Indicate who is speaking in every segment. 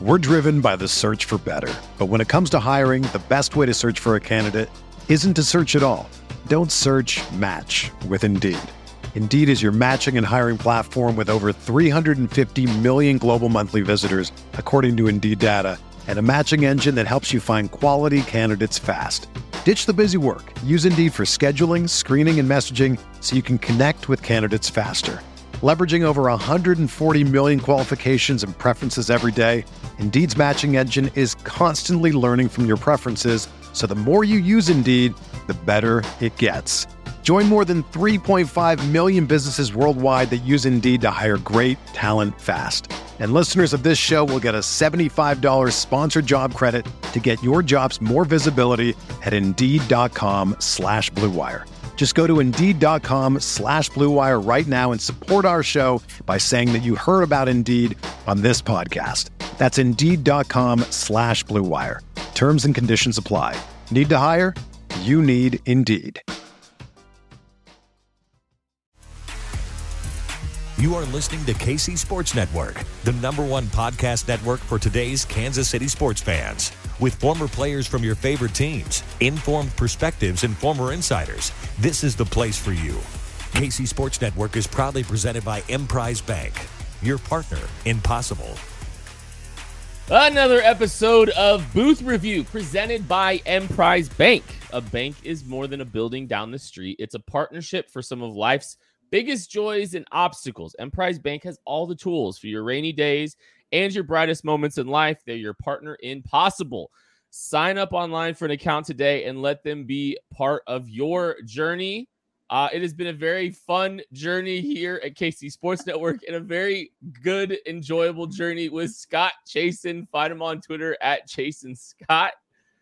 Speaker 1: We're driven by the search for better. But when it comes to hiring, the best way to search for a candidate isn't to search at all. Don't search, match with Indeed. Indeed is your matching and hiring platform with over 350 million global monthly visitors, according to Indeed data, and a matching engine that helps you find quality candidates fast. Ditch the busy work. Use Indeed for scheduling, screening, and messaging so you can connect with candidates faster. Leveraging over 140 million qualifications and preferences every day, Indeed's matching engine is constantly learning from your preferences, so the more you use Indeed, the better it gets. Join more than 3.5 million businesses worldwide that use Indeed to hire great talent fast. And listeners of this show will get a $75 sponsored job credit to get your jobs more visibility at Indeed.com/Blue Wire. Just go to Indeed.com/Blue Wire right now and support our show by saying that you heard about Indeed on this podcast. That's Indeed.com/Blue Wire. Terms and conditions apply. Need to hire? You need Indeed.
Speaker 2: You are listening to KC Sports Network, the #1 podcast network for today's Kansas City sports fans. With former players from your favorite teams, informed perspectives, and former insiders, this is the place for you. KC Sports Network is proudly presented by Emprise Bank, your partner in possible.
Speaker 3: Another episode of Booth Review presented by Emprise Bank. A bank is more than a building down the street. It's a partnership for some of life's biggest joys and obstacles. Emprise Bank has all the tools for your rainy days and your brightest moments in life. They're your partner in possible. Sign up online for an account today and let them be part of your journey. It has been a very fun journey here at KC Sports Network and a very good, enjoyable journey with Scott Chasen. Find him on Twitter at ChasenScott.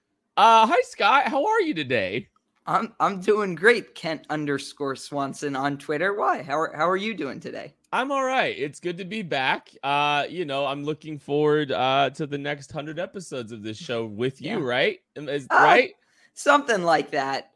Speaker 3: Hi, Scott. How are you today?
Speaker 4: I'm doing great, Kent_Swanson on Twitter. Why? How are you doing today?
Speaker 3: I'm all right. It's good to be back. I'm looking forward to the next 100 episodes of this show with you, right? Right?
Speaker 4: Something like that.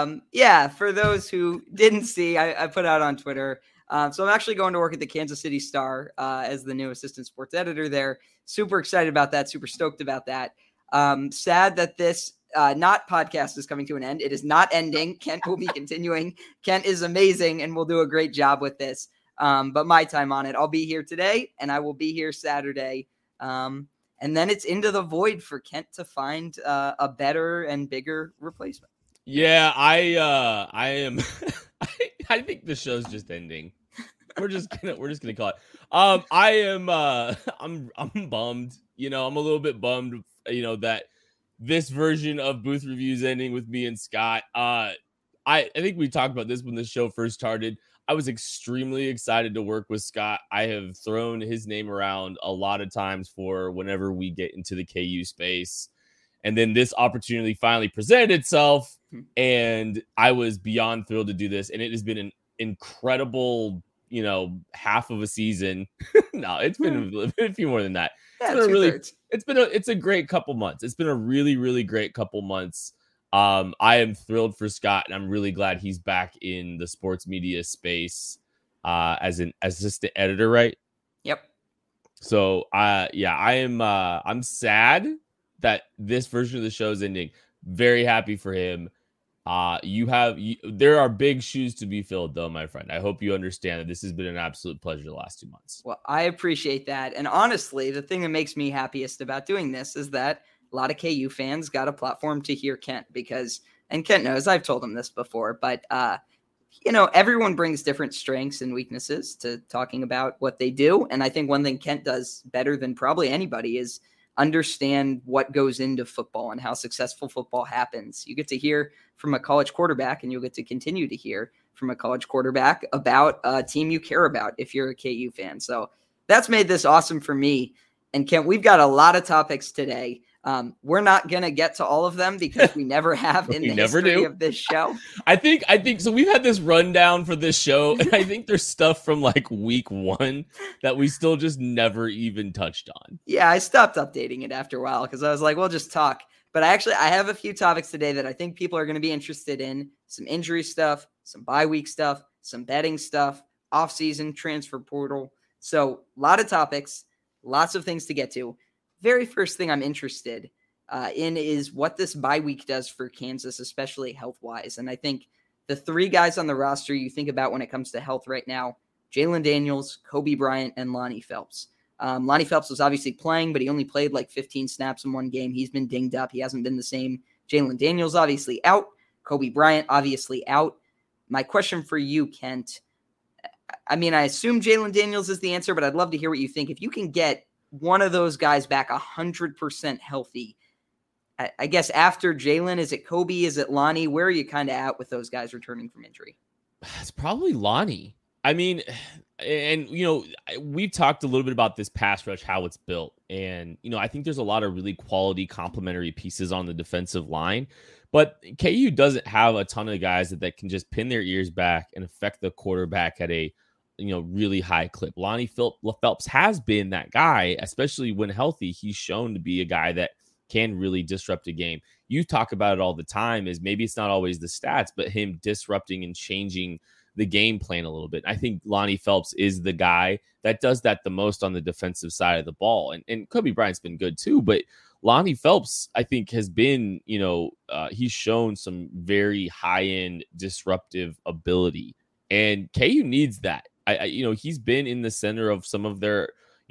Speaker 4: For those who didn't see, I put out on Twitter. So I'm actually going to work at the Kansas City Star as the new assistant sports editor there. Super excited about that. Super stoked about that. Sad that this not podcast is coming to an end. It is not ending. Kent will be continuing. Kent is amazing and will do a great job with this. But my time on it, I'll be here today and I will be here Saturday. And then it's into the void for Kent to find a better and bigger replacement.
Speaker 3: Yeah, I am. I think the show's just ending. We're just gonna call it. I am. I'm bummed. I'm a little bit bummed. That this version of Booth Reviews ending with me and Scott. I think we talked about this when the show first started. I was extremely excited to work with Scott. I have thrown his name around a lot of times for whenever we get into the KU space. And then this opportunity finally presented itself, and I was beyond thrilled to do this. And it has been an incredible, half of a season. No, it's been a few more than that. It's a great couple months. It's been a really, really great couple months. I am thrilled for Scott, and I'm really glad he's back in the sports media space as an assistant editor, right?
Speaker 4: Yep.
Speaker 3: So, I am. I'm sad that this version of the show is ending. Very happy for him. There are big shoes to be filled, though, my friend. I hope you understand that this has been an absolute pleasure the last 2 months.
Speaker 4: Well, I appreciate that. And honestly, the thing that makes me happiest about doing this is that a lot of KU fans got a platform to hear Kent and Kent knows, I've told him this before, but everyone brings different strengths and weaknesses to talking about what they do. And I think one thing Kent does better than probably anybody is understand what goes into football and how successful football happens. You get to hear from a college quarterback, and you'll get to continue to hear from a college quarterback about a team you care about if you're a KU fan. So that's made this awesome for me. And Kent, we've got a lot of topics today. We're not going to get to all of them because we never have in the history of this show.
Speaker 3: I think so. We've had this rundown for this show, and I think there's stuff from like week 1 that we still just never even touched on.
Speaker 4: Yeah, I stopped updating it after a while because I was like, we'll just talk. But I have a few topics today that I think people are going to be interested in. Some injury stuff, some bye week stuff, some betting stuff, offseason transfer portal. So a lot of topics, lots of things to get to. very first thing I'm interested in is what this bye week does for Kansas, especially health-wise. And I think the three guys on the roster you think about when it comes to health right now, Jalen Daniels, Kobe Bryant, and Lonnie Phelps. Lonnie Phelps was obviously playing, but he only played like 15 snaps in one game. He's been dinged up. He hasn't been the same. Jalen Daniels obviously out. Kobe Bryant obviously out. My question for you, Kent, I mean, I assume Jalen Daniels is the answer, but I'd love to hear what you think. If you can get one of those guys back 100% healthy, I guess after Jalen, is it Kobe? Is it Lonnie? Where are you kind of at with those guys returning from injury?
Speaker 3: It's probably Lonnie. I mean, and, we've talked a little bit about this pass rush, how it's built. And, I think there's a lot of really quality complementary pieces on the defensive line. But KU doesn't have a ton of guys that can just pin their ears back and affect the quarterback at a, really high clip. Lonnie Phelps has been that guy, especially when healthy. He's shown to be a guy that can really disrupt a game. You talk about it all the time, is maybe it's not always the stats, but him disrupting and changing the game plan a little bit. I think Lonnie Phelps is the guy that does that the most on the defensive side of the ball. And Kobe Bryant's been good too, but Lonnie Phelps, I think, has been, he's shown some very high-end disruptive ability. And KU needs that. He's been in the center of some of their,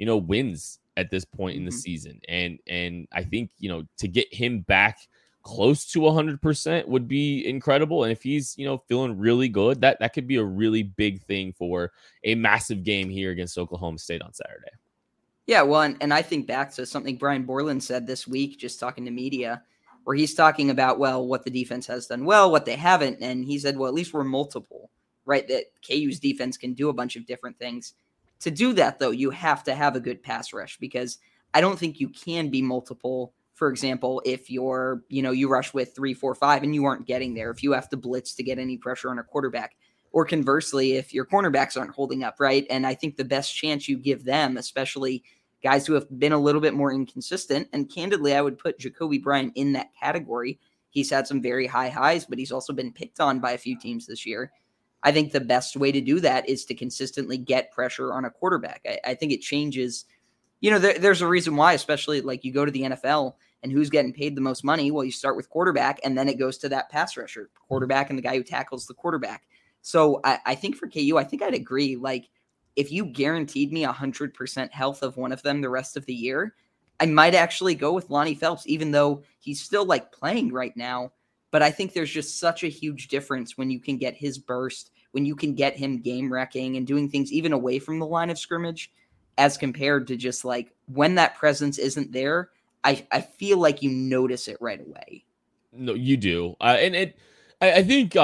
Speaker 3: wins at this point in the season. And I think, to get him back close to 100% would be incredible. And if he's, feeling really good, that could be a really big thing for a massive game here against Oklahoma State on Saturday.
Speaker 4: Yeah, well, and I think back to something Brian Borland said this week, just talking to media, where he's talking about, well, what the defense has done well, what they haven't. And he said, well, at least we're multiple, right? That KU's defense can do a bunch of different things. To do that, though, you have to have a good pass rush, because I don't think you can be multiple. For example, if you're, you rush with 3, 4, 5 and you aren't getting there, if you have to blitz to get any pressure on a quarterback, or conversely, if your cornerbacks aren't holding up, right? And I think the best chance you give them, especially guys who have been a little bit more inconsistent, and candidly, I would put Jacoby Bryant in that category. He's had some very high highs, but he's also been picked on by a few teams this year. I think the best way to do that is to consistently get pressure on a quarterback. I think it changes. There's a reason why, especially like you go to the NFL and who's getting paid the most money. Well, you start with quarterback, and then it goes to that pass rusher, quarterback, and the guy who tackles the quarterback. So I think for KU, I think I'd agree. Like, if you guaranteed me 100% health of one of them the rest of the year, I might actually go with Lonnie Phelps, even though he's still like playing right now. But I think there's just such a huge difference when you can get his burst, when you can get him game wrecking and doing things even away from the line of scrimmage, as compared to just like when that presence isn't there. I feel like you notice it right away.
Speaker 3: No, you do. I think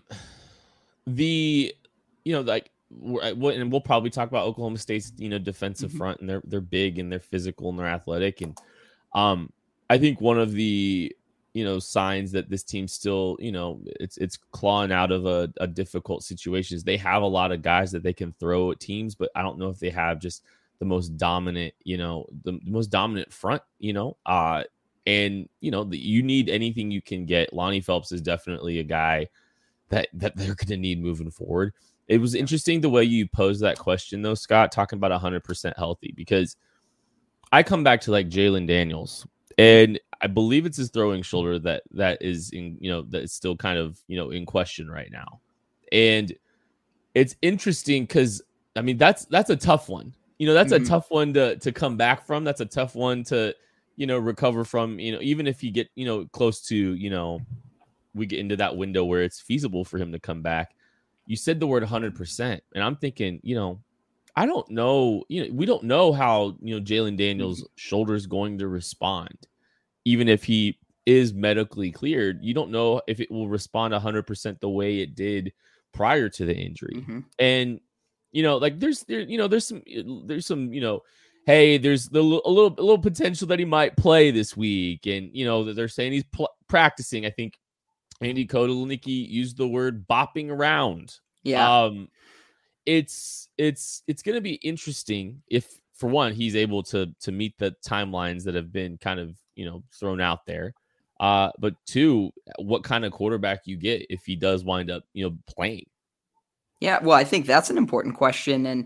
Speaker 3: and we'll probably talk about Oklahoma State's, defensive front, and they're big and they're physical and they're athletic. And I think one of the, signs that this team still, it's clawing out of a difficult situation is they have a lot of guys that they can throw at teams, but I don't know if they have just the most dominant, the most dominant front, and, you need anything you can get. Lonnie Phelps is definitely a guy that they're going to need moving forward. It was interesting the way you posed that question, though, Scott, talking about 100% healthy, because I come back to like Jalen Daniels, and I believe it's his throwing shoulder that is in, that is still kind of, in question right now. And it's interesting because, I mean, that's a tough one. That's a tough one to come back from. That's a tough one to, recover from, even if you get, close to, we get into that window where it's feasible for him to come back. You said the word 100%. And I'm thinking, I don't know, we don't know how, Jalen Daniels' shoulder is going to respond. Even if he is medically cleared, you don't know if it will respond 100% the way it did prior to the injury. And, like there's some, hey, there's a little potential that he might play this week. And, they're saying he's practicing. I think Andy Kotelnicki used the word bopping around.
Speaker 4: Yeah.
Speaker 3: It's going to be interesting if, for one, he's able to meet the timelines that have been kind of, thrown out there. But two, what kind of quarterback you get if he does wind up, playing.
Speaker 4: Yeah, well, I think that's an important question. And,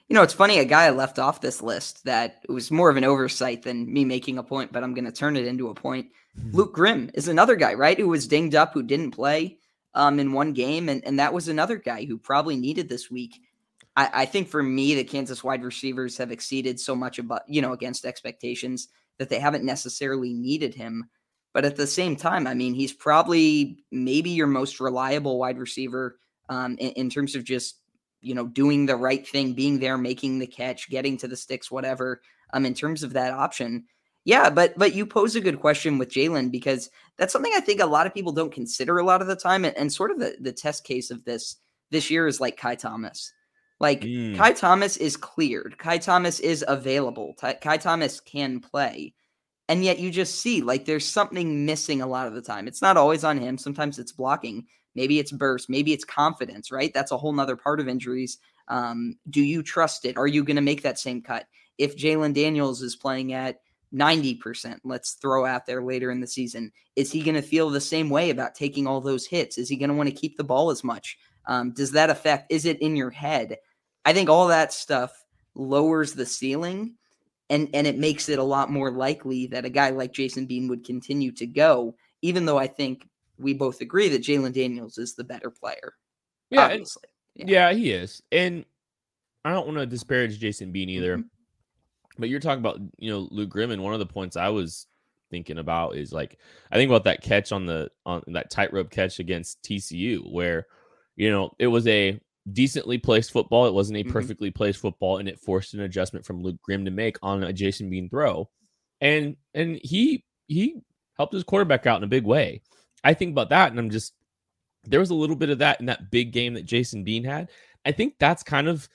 Speaker 4: It's funny, a guy I left off this list that it was more of an oversight than me making a point, but I'm going to turn it into a point. Luke Grimm is another guy, right, who was dinged up, who didn't play in one game, and that was another guy who probably needed this week. I think for me, the Kansas wide receivers have exceeded so much against expectations that they haven't necessarily needed him. But at the same time, I mean, he's probably maybe your most reliable wide receiver in terms of just, doing the right thing, being there, making the catch, getting to the sticks, whatever, in terms of that option. Yeah, but you pose a good question with Jalen, because that's something I think a lot of people don't consider a lot of the time. And sort of the test case of this year is like Kai Thomas. Kai Thomas is cleared. Kai Thomas is available. Kai Thomas can play. And yet you just see there's something missing a lot of the time. It's not always on him. Sometimes it's blocking. Maybe it's burst. Maybe it's confidence, right? That's a whole nother part of injuries. Do you trust it? Are you going to make that same cut? If Jalen Daniels is playing at 90%, let's throw out there later in the season, is he going to feel the same way about taking all those hits? Is he going to want to keep the ball as much? Does that affect? Is it in your head? I think all that stuff lowers the ceiling, and it makes it a lot more likely that a guy like Jason Bean would continue to go, even though I think we both agree that Jalen Daniels is the better player.
Speaker 3: Yeah,
Speaker 4: obviously.
Speaker 3: Yeah, he is. And I don't want to disparage Jason Bean either, but you're talking about, Luke Grimm, and one of the points I was thinking about is I think about that catch on that tightrope catch against TCU, where, it was a decently placed football. It wasn't a perfectly placed football, and it forced an adjustment from Luke Grimm to make on a Jason Bean throw. And he helped his quarterback out in a big way. I think about that, and there was a little bit of that in that big game that Jason Bean had. I think that's kind of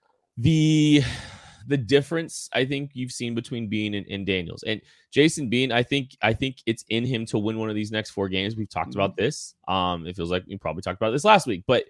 Speaker 3: the difference I think you've seen between Bean and Daniels. And Jason Bean, I think it's in him to win one of these next 4 games. We've talked about this. It feels like we probably talked about this last week, but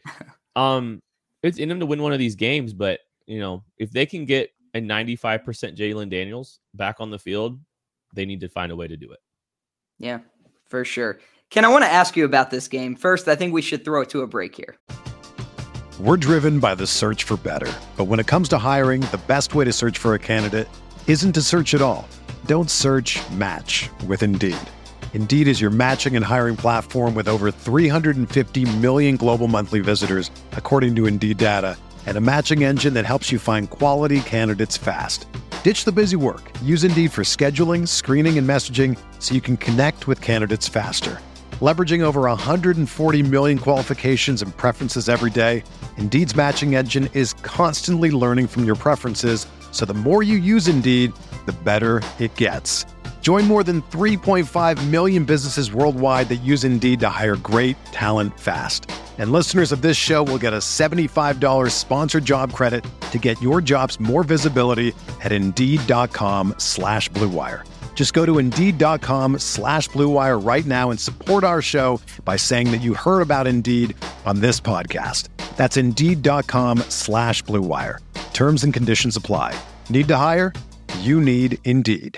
Speaker 3: it's in him to win one of these games. But, if they can get a 95% Jalen Daniels back on the field, they need to find a way to do it.
Speaker 4: Yeah, for sure. Ken, I want to ask you about this game. First, I think we should throw it to a break here.
Speaker 1: We're driven by the search for better. But when it comes to hiring, the best way to search for a candidate isn't to search at all. Don't search, match with Indeed. Indeed is your matching and hiring platform with over 350 million global monthly visitors, according to Indeed data, and a matching engine that helps you find quality candidates fast. Ditch the busy work. Use Indeed for scheduling, screening, and messaging so you can connect with candidates faster. Leveraging over 140 million qualifications and preferences every day, Indeed's matching engine is constantly learning from your preferences, so the more you use Indeed, the better it gets. Join more than 3.5 million businesses worldwide that use Indeed to hire great talent fast. And listeners of this show will get a $75 sponsored job credit to get your jobs more visibility at Indeed.com/Blue Wire. Just go to Indeed.com/Blue Wire right now and support our show by saying that you heard about Indeed on this podcast. That's Indeed.com/Blue Wire. Terms and conditions apply. Need to hire? You need Indeed.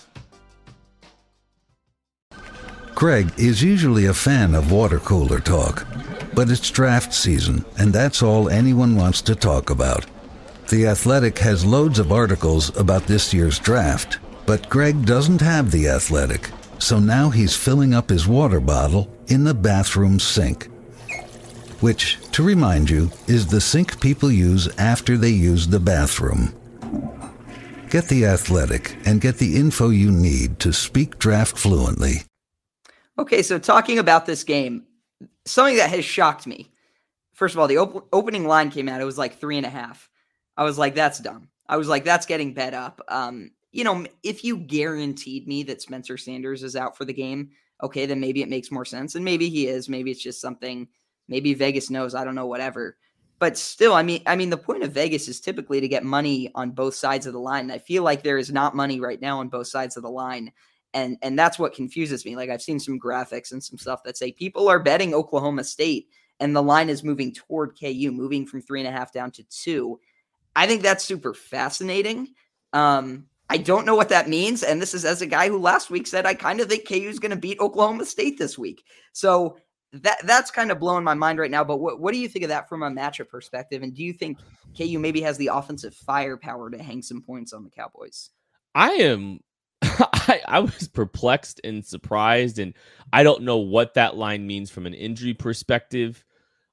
Speaker 5: Greg is usually a fan of water cooler talk, but it's draft season, and that's all anyone wants to talk about. The Athletic has loads of articles about this year's draft, but Greg doesn't have The Athletic, so now he's filling up his water bottle in the bathroom sink. Which, to remind you, is the sink people use after they use the bathroom. Get The Athletic and get the info you need to speak draft fluently.
Speaker 4: Okay, so talking about this game, something that has shocked me. First of all, the opening line came out. It was like 3.5. I was like, that's dumb. I was like, that's getting bet up. If you guaranteed me that Spencer Sanders is out for the game, okay, then maybe it makes more sense. And maybe he is. Maybe it's just something, maybe Vegas knows. I don't know, whatever. But still, I mean, the point of Vegas is typically to get money on both sides of the line. And I feel like there is not money right now on both sides of the line. And that's what confuses me. Like, I've seen some graphics and some stuff that say people are betting Oklahoma State and the line is moving toward KU, moving from 3.5 down to 2. I think that's super fascinating. I don't know what that means. And this is as a guy who last week said, I kind of think KU is going to beat Oklahoma State this week. So that's kind of blowing my mind right now. But what do you think of that from a matchup perspective? And do you think KU maybe has the offensive firepower to hang some points on the Cowboys?
Speaker 3: I am. I was perplexed and surprised, and I don't know what that line means from an injury perspective.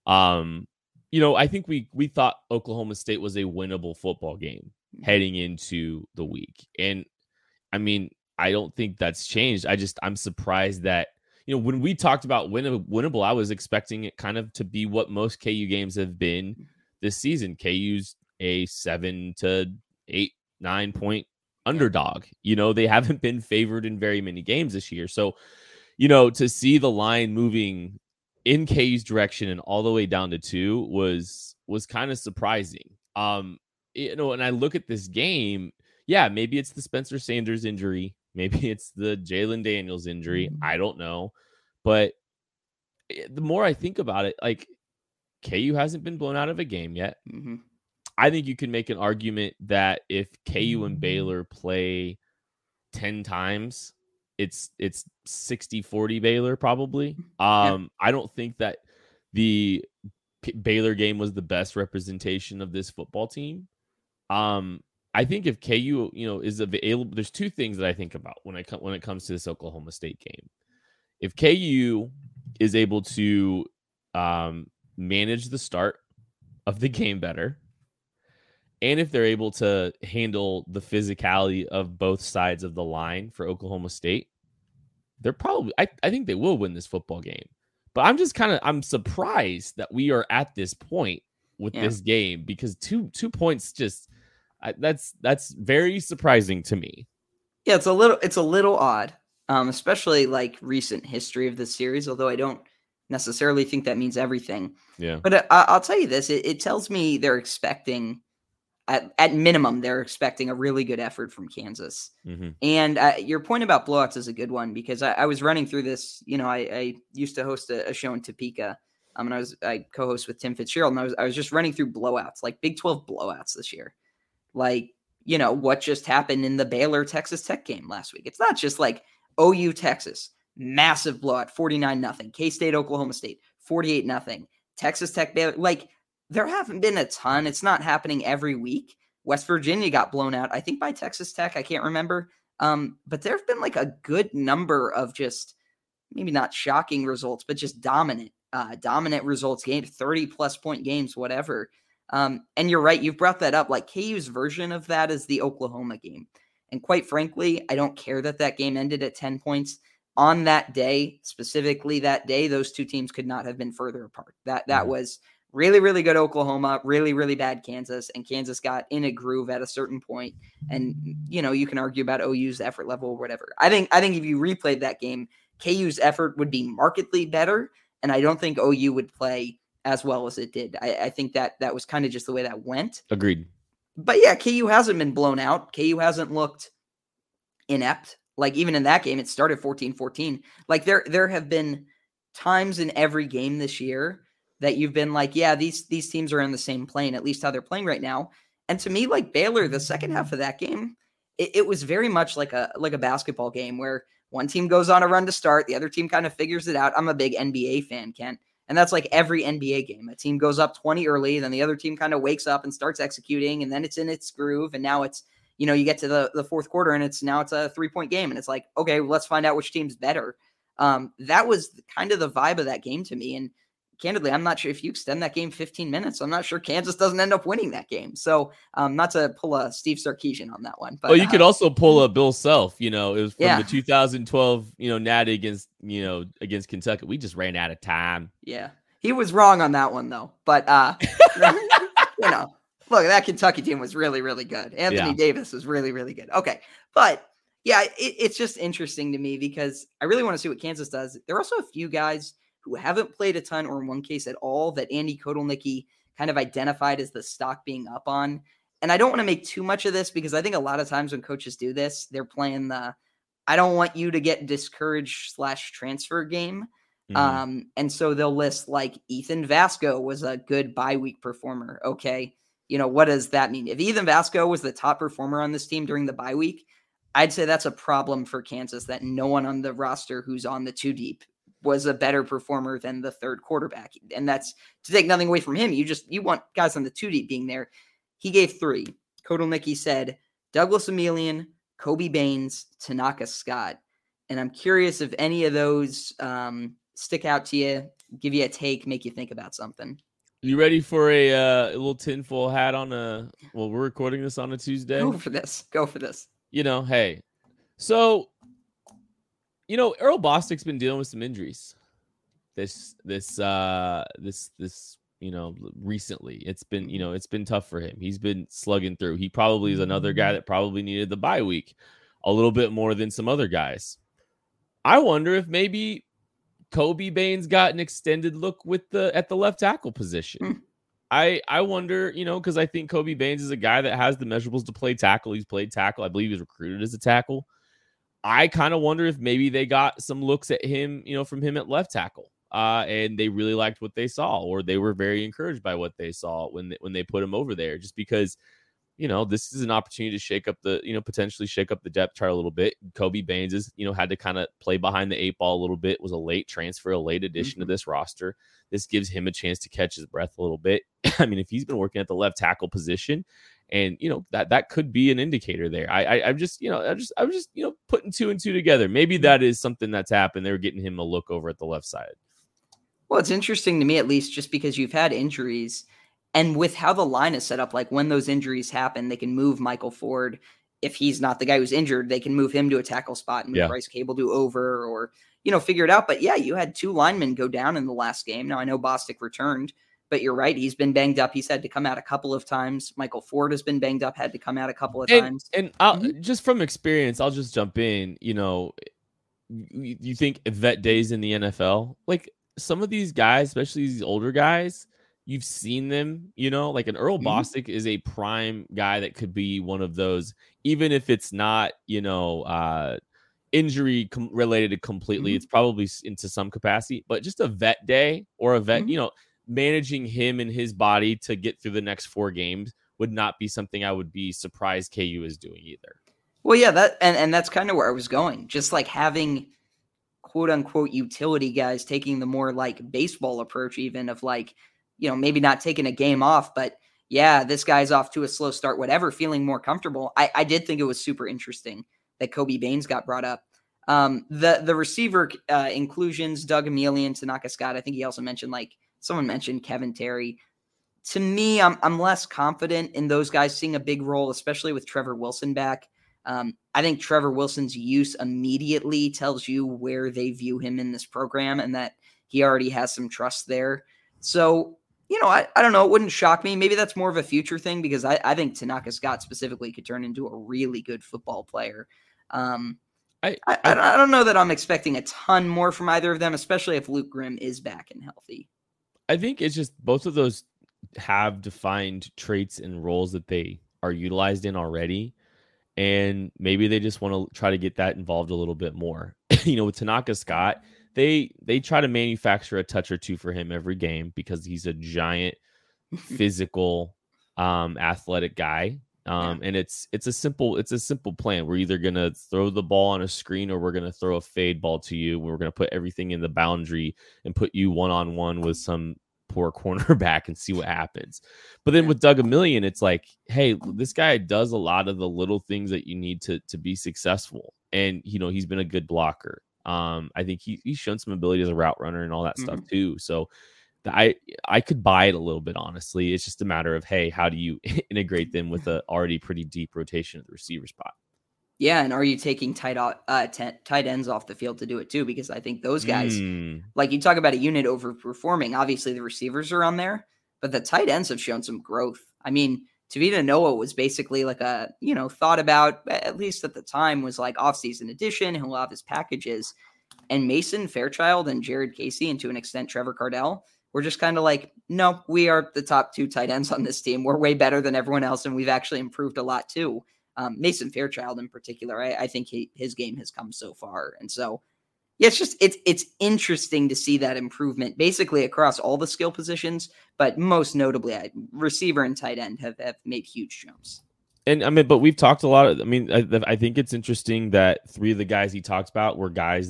Speaker 3: I think we thought Oklahoma State was a winnable football game heading into the week, and I mean, I don't think that's changed. I'm surprised that when we talked about winnable, I was expecting it kind of to be what most KU games have been this season. KU's a 7 to 8, 9 point underdog. They haven't been favored in very many games this year. So, to see the line moving in KU's direction and all the way down to 2 was kind of surprising. And I look at this game, maybe it's the Spencer Sanders injury. Maybe it's the Jalen Daniels injury. I don't know. But the more I think about it, like, KU hasn't been blown out of a game yet.
Speaker 4: Mm-hmm.
Speaker 3: I think you can make an argument that if KU and Baylor play 10 times, it's 60-40 Baylor probably. I don't think that the Baylor game was the best representation of this football team. I think if KU, is available, there's two things that I think about when it comes to this Oklahoma State game. If KU is able to manage the start of the game better, and if they're able to handle the physicality of both sides of the line for Oklahoma State, they're probably, I think they will win this football game. But I'm surprised that we are at this point with this game, because 2 points that's very surprising to me.
Speaker 4: Yeah, it's a little odd, especially like recent history of this series, although I don't necessarily think that means everything.
Speaker 3: Yeah.
Speaker 4: But I'll tell you this, it tells me they're expecting, at minimum, they're expecting a really good effort from Kansas.
Speaker 3: Mm-hmm.
Speaker 4: And your point about blowouts is a good one, because I was running through this. I used to host a show in Topeka, and I co-host with Tim Fitzgerald, and I was just running through blowouts, like Big 12 blowouts this year. Like, what just happened in the Baylor Texas Tech game last week. It's not just like OU Texas, massive blowout, 49-0. K-State Oklahoma State, 48-0. Texas Tech Baylor, like, there haven't been a ton. It's not happening every week. West Virginia got blown out, I think, by Texas Tech. I can't remember. But there have been like a good number of just maybe not shocking results, but just dominant results, games, 30+ point games, whatever. And you're right. You've brought that up. Like, KU's version of that is the Oklahoma game. And quite frankly, I don't care that game ended at 10 points. On that day, specifically that day, those two teams could not have been further apart. That was really, really good Oklahoma, really, really bad Kansas, and Kansas got in a groove at a certain point. And, you can argue about OU's effort level or whatever. I think if you replayed that game, KU's effort would be markedly better, and I don't think OU would play as well as it did. I think that was kind of just the way that went.
Speaker 3: Agreed.
Speaker 4: But yeah, KU hasn't been blown out. KU hasn't looked inept. Like, even in that game, it started 14-14. Like, there have been times in every game this year that you've been like, yeah, these teams are on the same plane, at least how they're playing right now. And to me, like Baylor, the second half of that game, it was very much like a basketball game where one team goes on a run to start, the other team kind of figures it out. I'm a big NBA fan, Kent. And that's like every NBA game. A team goes up 20 early, then the other team kind of wakes up and starts executing, and then it's in its groove. And now it's, you get to the fourth quarter, and it's a 3-point game. And it's like, okay, well, let's find out which team's better. That was kind of the vibe of that game to me. And candidly, I'm not sure if you extend that game 15 minutes, I'm not sure Kansas doesn't end up winning that game. So not to pull a Steve Sarkisian on that one. But
Speaker 3: you could also pull a Bill Self. It was from the 2012, Natty against Kentucky. We just ran out of time.
Speaker 4: Yeah. He was wrong on that one, though. But, look, that Kentucky team was really, really good. Anthony Davis was really, really good. Okay. But, yeah, it's just interesting to me because I really want to see what Kansas does. There are also a few guys who haven't played a ton, or in one case at all, that Andy Kotelnicki kind of identified as the stock being up on. And I don't want to make too much of this because I think a lot of times when coaches do this, they're playing I don't want you to get discouraged / transfer game. Mm-hmm. And so they'll list like Ethan Vasco was a good bye week performer. Okay. What does that mean? If Ethan Vasco was the top performer on this team during the bye week, I'd say that's a problem for Kansas, that no one on the roster who's on the 2 deep was a better performer than the third quarterback. And that's to take nothing away from him. You want guys on the 2 deep being there. He gave 3. Kotelnicki said Douglas Emilien, Kobe Baines, Tanaka Scott. And I'm curious if any of those stick out to you, give you a take, make you think about something.
Speaker 3: You ready for a little tinfoil hat on we're recording this on a Tuesday.
Speaker 4: Go for this.
Speaker 3: Hey, so, Earl Bostic's been dealing with some injuries this recently. It's been tough for him. He's been slugging through. He probably is another guy that probably needed the bye week a little bit more than some other guys. I wonder if maybe Kobe Baines got an extended look at the left tackle position. I wonder, because I think Kobe Baines is a guy that has the measurables to play tackle. He's played tackle. I believe he was recruited as a tackle. I kind of wonder if maybe they got some looks at him, from him at left tackle. And they really liked what they saw, or they were very encouraged by what they saw when they put him over there, just because, this is an opportunity to potentially shake up the depth chart a little bit. Kobe Baines is, had to kind of play behind the 8 ball a little bit, was a late transfer, a late addition to this roster. This gives him a chance to catch his breath a little bit. I mean, if he's been working at the left tackle position, and that could be an indicator there. I'm just putting 2 and 2 together. Maybe that is something that's happened. They were getting him a look over at the left side.
Speaker 4: Well, it's interesting to me, at least, just because you've had injuries, and with how the line is set up, like when those injuries happen, they can move Michael Ford. If he's not the guy who's injured, they can move him to a tackle spot and move Bryce Cable to over, or, figure it out. But yeah, you had 2 linemen go down in the last game. Now I know Bostic returned, but you're right. He's been banged up. He's had to come out a couple of times. Michael Ford has been banged up, had to come out a couple of times.
Speaker 3: And just from experience, I'll just jump in. You think vet days in the NFL, like some of these guys, especially these older guys, you've seen them, like an Earl Bostic is a prime guy that could be one of those, even if it's not, injury related completely. It's probably into some capacity, but just a vet day or a vet, managing him and his body to get through the next 4 games would not be something I would be surprised KU is doing either.
Speaker 4: Well, yeah, and that's kind of where I was going. Just like having quote unquote utility guys taking the more like baseball approach, even of like, maybe not taking a game off, but yeah, this guy's off to a slow start, whatever, feeling more comfortable. I did think it was super interesting that Kobe Baines got brought up. The receiver inclusions, Doug Emilien, Tanaka Scott. I think he also mentioned, like someone mentioned Kevin Terry. To me, I'm less confident in those guys seeing a big role, especially with Trevor Wilson back. I think Trevor Wilson's use immediately tells you where they view him in this program and that he already has some trust there. So, I don't know. It wouldn't shock me. Maybe that's more of a future thing because I think Tanaka Scott specifically could turn into a really good football player. I don't know that I'm expecting a ton more from either of them, especially if Luke Grimm is back and healthy.
Speaker 3: I think it's just both of those have defined traits and roles that they are utilized in already. And maybe they just want to try to get that involved a little bit more. With Tanaka Scott, they try to manufacture a touch or 2 for him every game because he's a giant, physical, athletic guy. And it's a simple plan. We're either gonna throw the ball on a screen or we're gonna throw a fade ball to you. We're gonna put everything in the boundary and put you 1-on-1 with some poor cornerback and see what happens. But then with Doug Emilien, it's like, hey, this guy does a lot of the little things that you need to be successful. And, he's been a good blocker. I think he's shown some ability as a route runner and all that stuff too. So I could buy it a little bit, honestly. It's just a matter of, hey, how do you integrate them with a already pretty deep rotation at the receiver spot?
Speaker 4: Yeah, and are you taking tight ends off the field to do it too? Because I think those guys, like you talk about a unit overperforming, obviously the receivers are on there, but the tight ends have shown some growth. I mean, Tavita Noah was basically like a, thought about, at least at the time, was like offseason addition. He'll have his packages. And Mason Fairchild and Jared Casey, and to an extent Trevor Cardell, we're just kind of like, no, we are the top 2 tight ends on this team. We're way better than everyone else, and we've actually improved a lot too. Mason Fairchild in particular, I think his game has come so far. And so, yeah, it's interesting to see that improvement basically across all the skill positions, but most notably, receiver and tight end have made huge jumps.
Speaker 3: And but we've talked a lot. I think it's interesting that 3 of the guys he talks about were guys that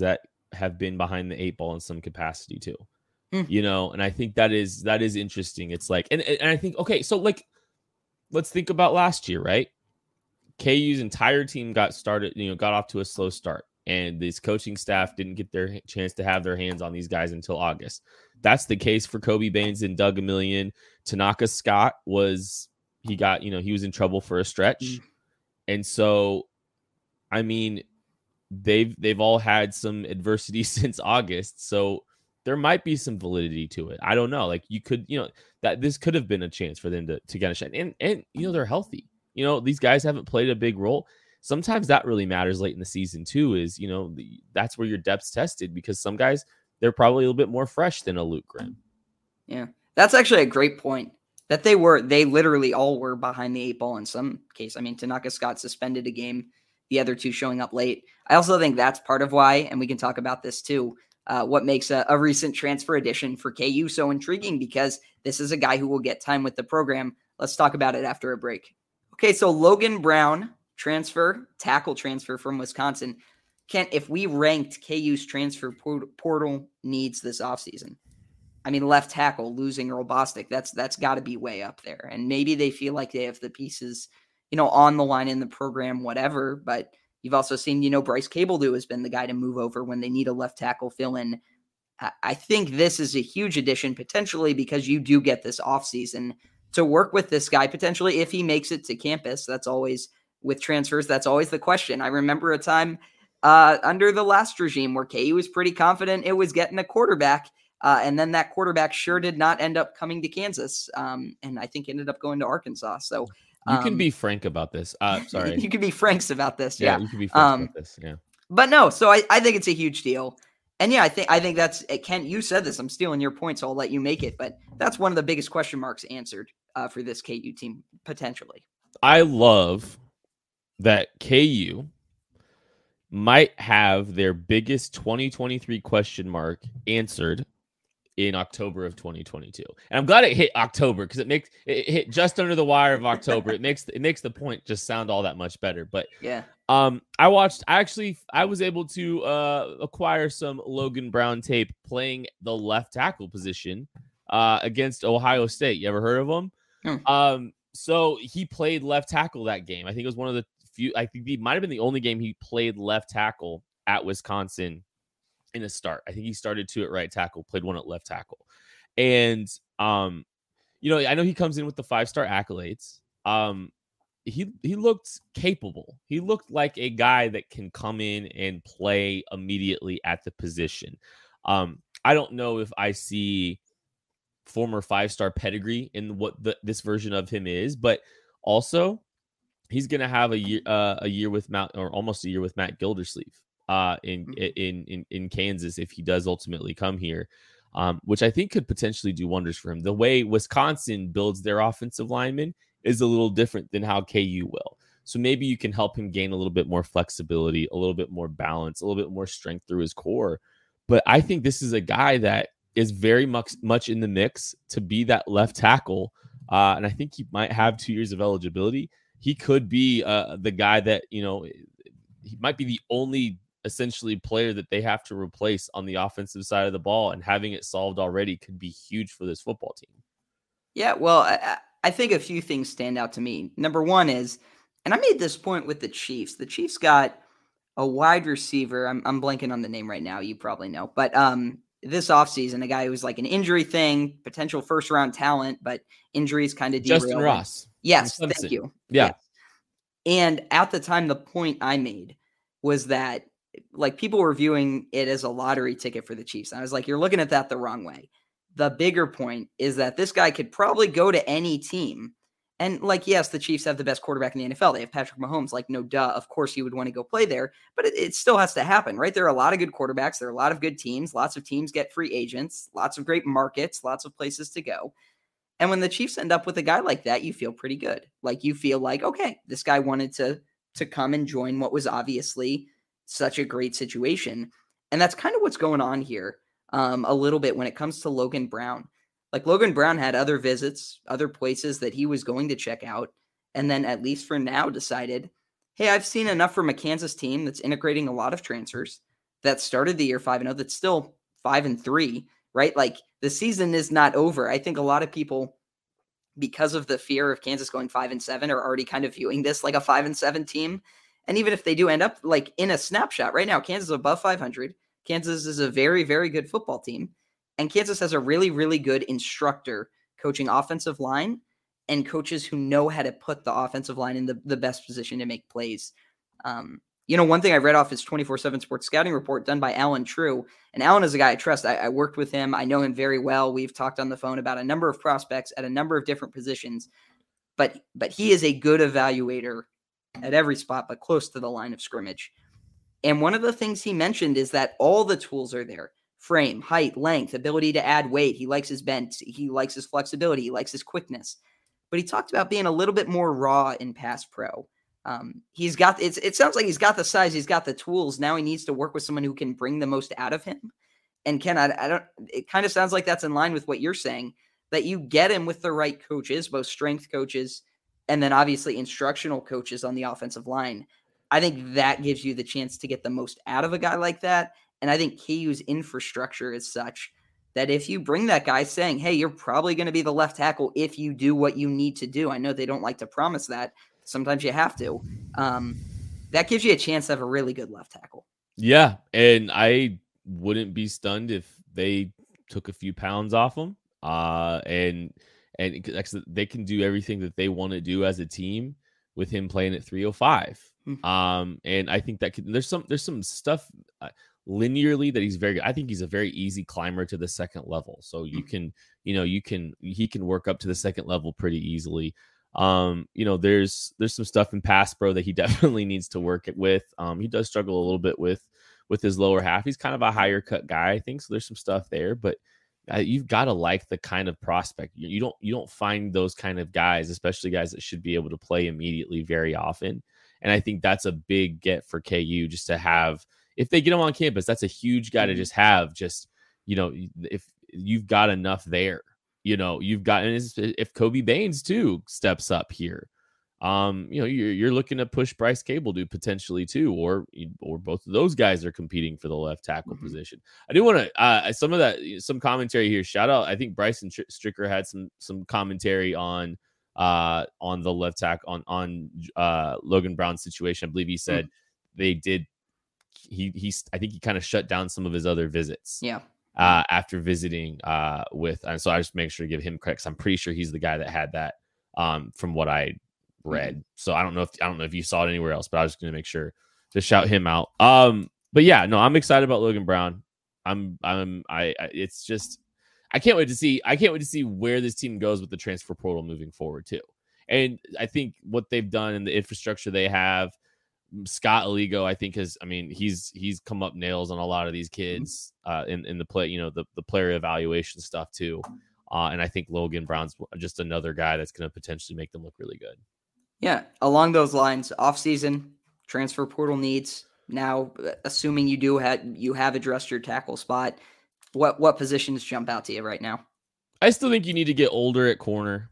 Speaker 3: have been behind the 8 ball in some capacity too.
Speaker 4: Hmm.
Speaker 3: You know, and I think that is interesting. It's like, and I think, okay, so like, let's think about last year, right? KU's entire team got off to a slow start, and this coaching staff didn't get their chance to have their hands on these guys until August. That's the case for Kobe Baines and Doug Emilien. Tanaka Scott he was in trouble for a stretch. And so, I mean, they've all had some adversity since August. So there might be some validity to it. I don't know. Like, you could, that this could have been a chance for them to get a shot. And they're healthy. These guys haven't played a big role. Sometimes that really matters late in the season too, is, that's where your depth's tested, because some guys, they're probably a little bit more fresh than a Luke Grimm.
Speaker 4: Yeah. That's actually a great point, that they literally all were behind the 8 ball in some case. I mean, Tanaka Scott suspended a game, the other 2 showing up late. I also think that's part of why, and we can talk about this too, what makes a recent transfer addition for KU so intriguing, because this is a guy who will get time with the program. Let's talk about it after a break. Okay, so Logan Brown, tackle transfer from Wisconsin. Kent, if we ranked KU's transfer portal needs this offseason, I mean, left tackle, losing Earl Bostic, that's got to be way up there. And maybe they feel like they have the pieces, on the line in the program, whatever. But you've also seen, Bryce Cabledew has been the guy to move over when they need a left tackle fill in. I think this is a huge addition potentially, because you do get this offseason to work with this guy potentially if he makes it to campus. That's always, with transfers, that's always the question. I remember a time under the last regime where KU was pretty confident it was getting a quarterback. And then that quarterback sure did not end up coming to Kansas. And I think ended up going to Arkansas. So
Speaker 3: you can be frank about this. Sorry.
Speaker 4: You can be franks about this. Yeah.
Speaker 3: You can be frank about this. Yeah.
Speaker 4: But no, so I think it's a huge deal. And yeah, I think that's, Kent, you said this, I'm stealing your point, so I'll let you make it. But that's one of the biggest question marks answered for this KU team, potentially.
Speaker 3: I love that KU might have their biggest 2023 question mark answered in October of 2022. And I'm glad it hit October, because it hit just under the wire of October. It makes the point just sound all that much better. But
Speaker 4: yeah,
Speaker 3: I was able to acquire some Logan Brown tape playing the left tackle position against Ohio State. You ever heard of him? So he played left tackle that game. I think it was one of the few. I think he might have been the only game he played left tackle at Wisconsin in a start. I think he started 2 at right tackle, played 1 at left tackle. And, I know he comes in with the 5-star accolades. He looked capable. He looked like a guy that can come in and play immediately at the position. I don't know if I see former 5-star pedigree in what this version of him is, but also he's going to have a year with Matt, or almost a year with Matt Gildersleeve in Kansas if he does ultimately come here, which I think could potentially do wonders for him. The way Wisconsin builds their offensive linemen is a little different than how KU will. So maybe you can help him gain a little bit more flexibility, a little bit more balance, a little bit more strength through his core. But I think this is a guy that is very much in the mix to be that left tackle. And I think he might have 2 years of eligibility. He could be the guy that, he might be the only essentially player that they have to replace on the offensive side of the ball, and having it solved already could be huge for this football team.
Speaker 4: Yeah, well, I think a few things stand out to me. Number one is, and I made this point with the Chiefs. The Chiefs got a wide receiver. I'm blanking on the name right now. You probably know, but this offseason, a guy who was like an injury thing, potential first-round talent, but injuries kind of derailed.
Speaker 3: Justin Ross.
Speaker 4: Yes, thank you.
Speaker 3: Yeah.
Speaker 4: Yes. And at the time, the point I made was that, like, people were viewing it as a lottery ticket for the Chiefs. And I was like, you're looking at that the wrong way. The bigger point is that this guy could probably go to any team. And, like, yes, the Chiefs have the best quarterback in the NFL. They have Patrick Mahomes. Like, no duh, of course he would want to go play there. But it still has to happen, right? There are a lot of good quarterbacks. There are a lot of good teams. Lots of teams get free agents. Lots of great markets. Lots of places to go. And when the Chiefs end up with a guy like that, you feel pretty good. Like, you feel like, okay, this guy wanted to come and join what was obviously such a great situation. And that's kind of what's going on here a little bit when it comes to Logan Brown. Like, Logan Brown had other visits, other places that he was going to check out. And then, at least for now, decided, hey, I've seen enough from a Kansas team that's integrating a lot of transfers. that started the year 5-0 that's still 5-3, right? Like the season is not over. I think a lot of people, because of the fear of Kansas going 5-7, are already kind of viewing this like a 5-7 team. And even if they do end up like in a snapshot right now, Kansas is above 500. Kansas is a very, very good football team. And Kansas has a really, really good instructor coaching offensive line and coaches who know how to put the offensive line in the best position to make plays. One thing I read off his 24/7 Sports Scouting Report done by Alan True, and Alan is a guy I trust. I worked with him. I know him very well. We've talked on the phone about a number of prospects at a number of different positions, but he is a good evaluator at every spot, but close to the line of scrimmage. And one of the things he mentioned is that all the tools are there: frame, height, length, ability to add weight. He likes his bend. He likes his flexibility. He likes his quickness. But he talked about being a little bit more raw in pass pro. He's got, it sounds like he's got the size, he's got the tools. Now he needs to work with someone who can bring the most out of him. And Ken, it kind of sounds like that's in line with what you're saying, that you get him with the right coaches, both strength coaches and then obviously instructional coaches on the offensive line. I think that gives you the chance to get the most out of a guy like that. And I think KU's infrastructure is such that if you bring that guy saying, hey, you're probably going to be the left tackle if you do what you need to do. I know they don't like to promise that. Sometimes you have to. That gives you a chance to have a really good left tackle.
Speaker 3: Yeah, and I wouldn't be stunned if they took a few pounds off him. And they can do everything that they want to do as a team with him playing at 305. And I think that there's some stuff linearly that he's very good. I think he's a very easy climber to the second level. So he can work up to the second level pretty easily. There's some stuff in pass pro that he definitely needs to work it with. He does struggle a little bit with his lower half. He's kind of a higher cut guy, I think. So there's some stuff there, but you've got to like the kind of prospect. You don't find those kind of guys, especially guys that should be able to play immediately very often. And I think that's a big get for KU, just to have, if they get him on campus, that's a huge guy to just have, if you've got enough there. You've got, and if Kobe Baines too steps up here, you're looking to push Bryce Cable to potentially too, or both of those guys are competing for the left tackle position. I do want to some commentary here. Shout out, I think Bryson Stricker had some commentary on the left tackle on Logan Brown's situation. I believe he said they did. I think he kind of shut down some of his other visits. Yeah. After visiting with, and so I just make sure to give him credit, because I'm pretty sure he's the guy that had that from what I read. So I don't know if you saw it anywhere else, but I was just going to make sure to shout him out. But yeah, no, I'm excited about Logan Brown. It's just, I can't wait to see where this team goes with the transfer portal moving forward too. And I think what they've done and the infrastructure they have, Scott Aligo, I think he's come up nails on a lot of these kids in the play, the player evaluation stuff too. And I think Logan Brown's just another guy that's going to potentially make them look really good.
Speaker 4: Yeah. Along those lines, offseason transfer portal needs. Now, assuming you have addressed your tackle spot, what positions jump out to you right now?
Speaker 3: I still think you need to get older at corner.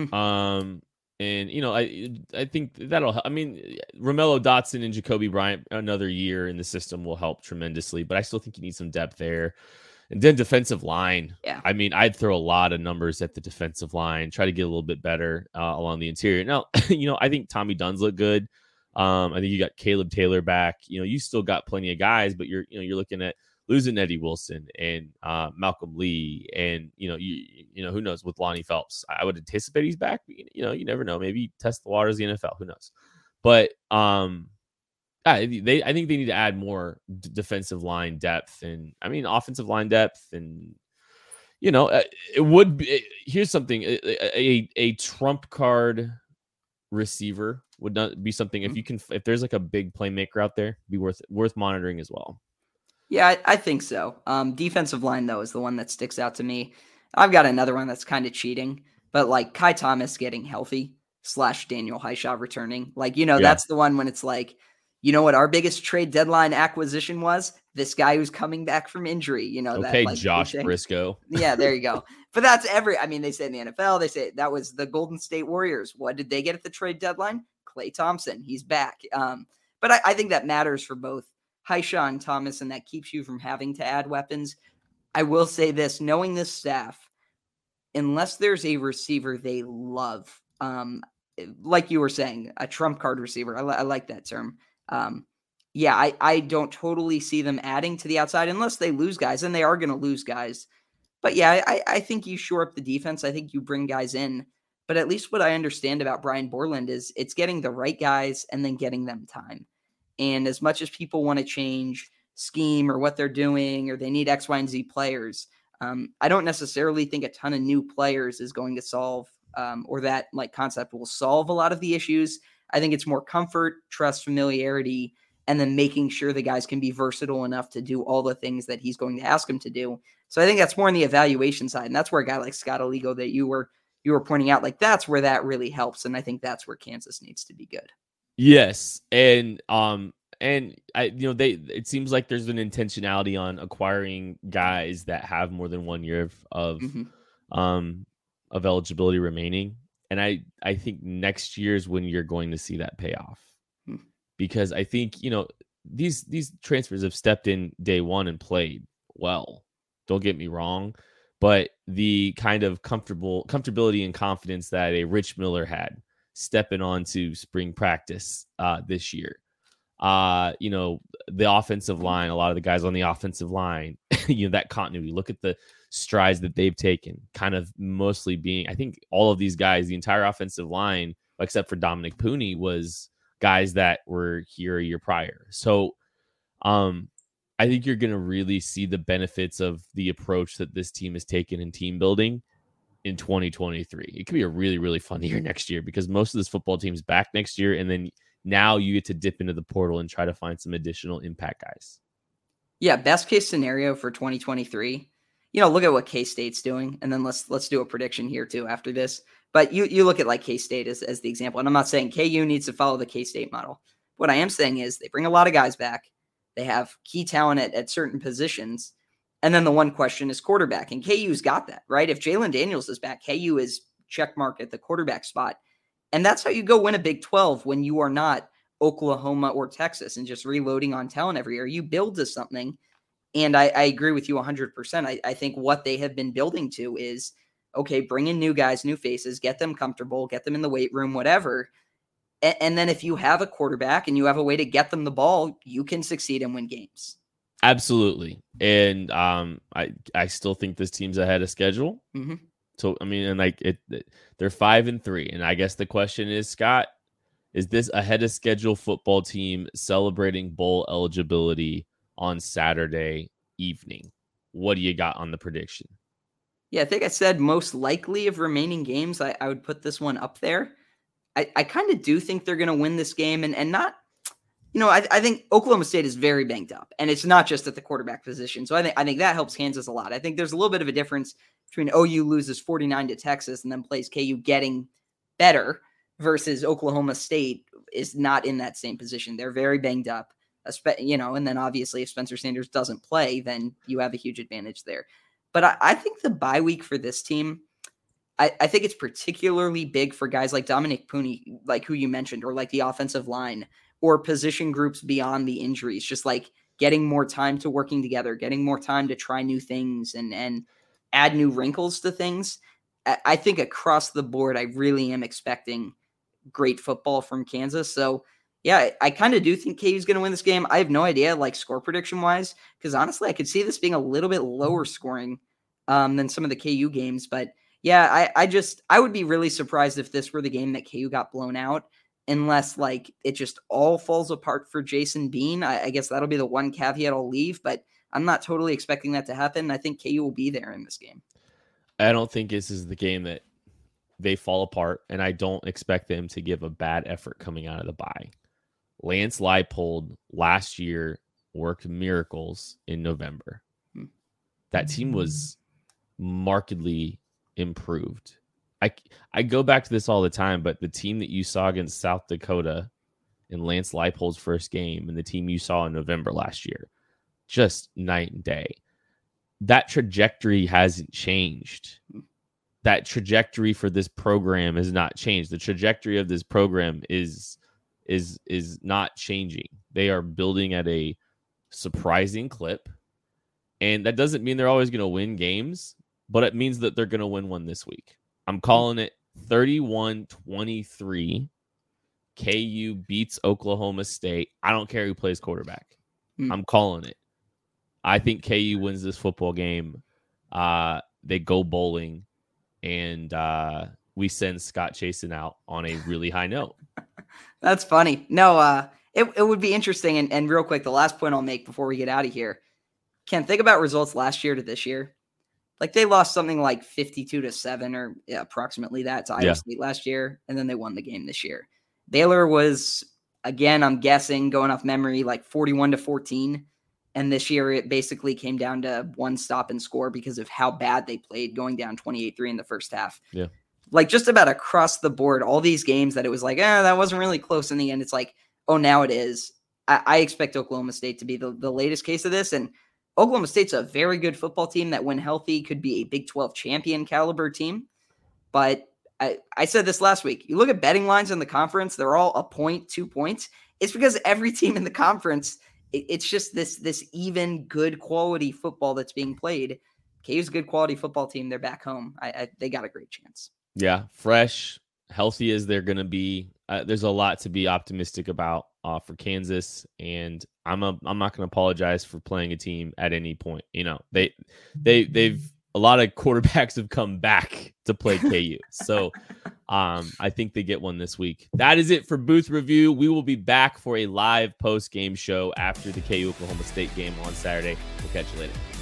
Speaker 3: And, I think that'll help. Romello Dotson and Jacoby Bryant, another year in the system will help tremendously, but I still think you need some depth there. And then defensive line. Yeah. I'd throw a lot of numbers at the defensive line, try to get a little bit better along the interior. Now, I think Tommy Dunn's look good. I think you got Caleb Taylor back. You still got plenty of guys, but you're looking at losing Eddie Wilson and Malcolm Lee, and who knows with Lonnie Phelps. I would anticipate he's back. You never know. Maybe test the waters of the NFL. Who knows? But I think they need to add more defensive line depth, and offensive line depth, and it would be. Here's something: a trump card receiver would not be something if there's like a big playmaker out there, be worth monitoring as well.
Speaker 4: Yeah, I think so. Defensive line, though, is the one that sticks out to me. I've got another one that's kind of cheating, but like Kai Thomas getting healthy / Daniel Highshaw returning. That's the one when it's like, what our biggest trade deadline acquisition was? This guy who's coming back from injury.
Speaker 3: Josh Briscoe.
Speaker 4: Yeah, there you go. But that's they say in the NFL, they say that was the Golden State Warriors. What did they get at the trade deadline? Klay Thompson. He's back. But I think that matters for both Hayshawn Thomas, and that keeps you from having to add weapons. I will say this, knowing this staff, unless there's a receiver they love, like you were saying, a trump card receiver. I like that term. I don't totally see them adding to the outside unless they lose guys, and they are going to lose guys. But yeah, I think you shore up the defense. I think you bring guys in. But at least what I understand about Brian Borland is it's getting the right guys and then getting them time. And as much as people want to change scheme or what they're doing, or they need X, Y, and Z players, I don't necessarily think a ton of new players is going to solve, or that like concept will solve a lot of the issues. I think it's more comfort, trust, familiarity, and then making sure the guys can be versatile enough to do all the things that he's going to ask them to do. So I think that's more on the evaluation side. And that's where a guy like Scott Aligo that you were pointing out, like that's where that really helps. And I think that's where Kansas needs to be good.
Speaker 3: Yes. And it seems like there's an intentionality on acquiring guys that have more than 1 year of eligibility remaining. And I think next year is when you're going to see that pay off. Because I think, these transfers have stepped in day one and played well. Don't get me wrong. But the kind of comfortability and confidence that a Rich Miller had stepping onto spring practice this year. The offensive line, a lot of the guys on the offensive line, that continuity. Look at the strides that they've taken, kind of mostly being, I think all of these guys, the entire offensive line, except for Dominic Pooney, was guys that were here a year prior. So I think you're going to really see the benefits of the approach that this team has taken in team building in 2023. It could be a really, really fun year next year because most of this football team's back next year. And then now you get to dip into the portal and try to find some additional impact guys. Yeah.
Speaker 4: Best case scenario for 2023, look at what K-State's doing. And then let's do a prediction here too after this. But you look at like K-State as the example. And I'm not saying KU needs to follow the K-State model. What I am saying is they bring a lot of guys back. They have key talent at certain positions. And then the one question is quarterback. And KU's got that, right? If Jalen Daniels is back, KU is check mark at the quarterback spot. And that's how you go win a Big 12 when you are not Oklahoma or Texas and just reloading on talent every year. You build to something. And I agree with you 100%. I think what they have been building to is, okay, bring in new guys, new faces, get them comfortable, get them in the weight room, whatever. And then if you have a quarterback and you have a way to get them the ball, you can succeed and win games.
Speaker 3: Absolutely. And I still think this team's ahead of schedule.
Speaker 4: Mm-hmm.
Speaker 3: So, I mean, and they're 5-3. And I guess the question is, Scott, is this ahead of schedule football team celebrating bowl eligibility on Saturday evening? What do you got on the prediction?
Speaker 4: Yeah, I think I said most likely of remaining games. I would put this one up there. I kind of do think they're going to win this game and not, I think Oklahoma State is very banged up, and it's not just at the quarterback position. So I think that helps Kansas a lot. I think there's a little bit of a difference between OU loses 49 to Texas and then plays KU getting better versus Oklahoma State is not in that same position. They're very banged up, and then obviously if Spencer Sanders doesn't play, then you have a huge advantage there. But I think the bye week for this team, I think it's particularly big for guys like Dominic Pooney, like who you mentioned, or like the offensive line or position groups beyond the injuries, just like getting more time to working together, getting more time to try new things and add new wrinkles to things. I think across the board, I really am expecting great football from Kansas. So yeah, I kind of do think KU's going to win this game. I have no idea, like score prediction wise, because honestly, I could see this being a little bit lower scoring than some of the KU games. But yeah, I would be really surprised if this were the game that KU got blown out, unless like it just all falls apart for Jason Bean. I guess that'll be the one caveat I'll leave, but I'm not totally expecting that to happen. I think KU will be there in this game.
Speaker 3: I don't think this is the game that they fall apart, and I don't expect them to give a bad effort coming out of the bye. Lance Leipold last year worked miracles in November. That team was markedly improved. I go back to this all the time, but the team that you saw against South Dakota in Lance Leipold's first game and the team you saw in November last year, just night and day. That trajectory hasn't changed. That trajectory for this program has not changed. The trajectory of this program is not changing. They are building at a surprising clip. And that doesn't mean they're always going to win games, but it means that they're going to win one this week. I'm calling it 31-23. KU beats Oklahoma State. I don't care who plays quarterback. I'm calling it. I think KU wins this football game. They go bowling, and we send Scott Chasen out on a really high note.
Speaker 4: That's funny. No, it would be interesting. And real quick, the last point I'll make before we get out of here. Ken, think about results last year to this year. Like they lost something like 52-7 or approximately that to Iowa State last year, and then they won the game this year. Baylor was, again, I'm guessing, going off memory, like 41-14. And this year it basically came down to one stop and score because of how bad they played, going down 28-3 in the first half.
Speaker 3: Yeah.
Speaker 4: Like just about across the board, all these games that it was like, that wasn't really close in the end. It's like, oh, now it is. I expect Oklahoma State to be the latest case of this. And Oklahoma State's a very good football team that, when healthy, could be a Big 12 champion caliber team. But I said this last week. You look at betting lines in the conference, they're all a point, 2 points. It's because every team in the conference, it's just this even good quality football that's being played. KU's a good quality football team. They're back home. They got a great chance.
Speaker 3: Yeah, fresh, healthy as they're going to be. There's a lot to be optimistic about for Kansas, and I'm not going to apologize for playing a team at any point. You know, they've a lot of quarterbacks have come back to play KU. So I think they get one this week. That is it for Booth Review. We will be back for a live post-game show after the KU Oklahoma State game on Saturday. We'll catch you later.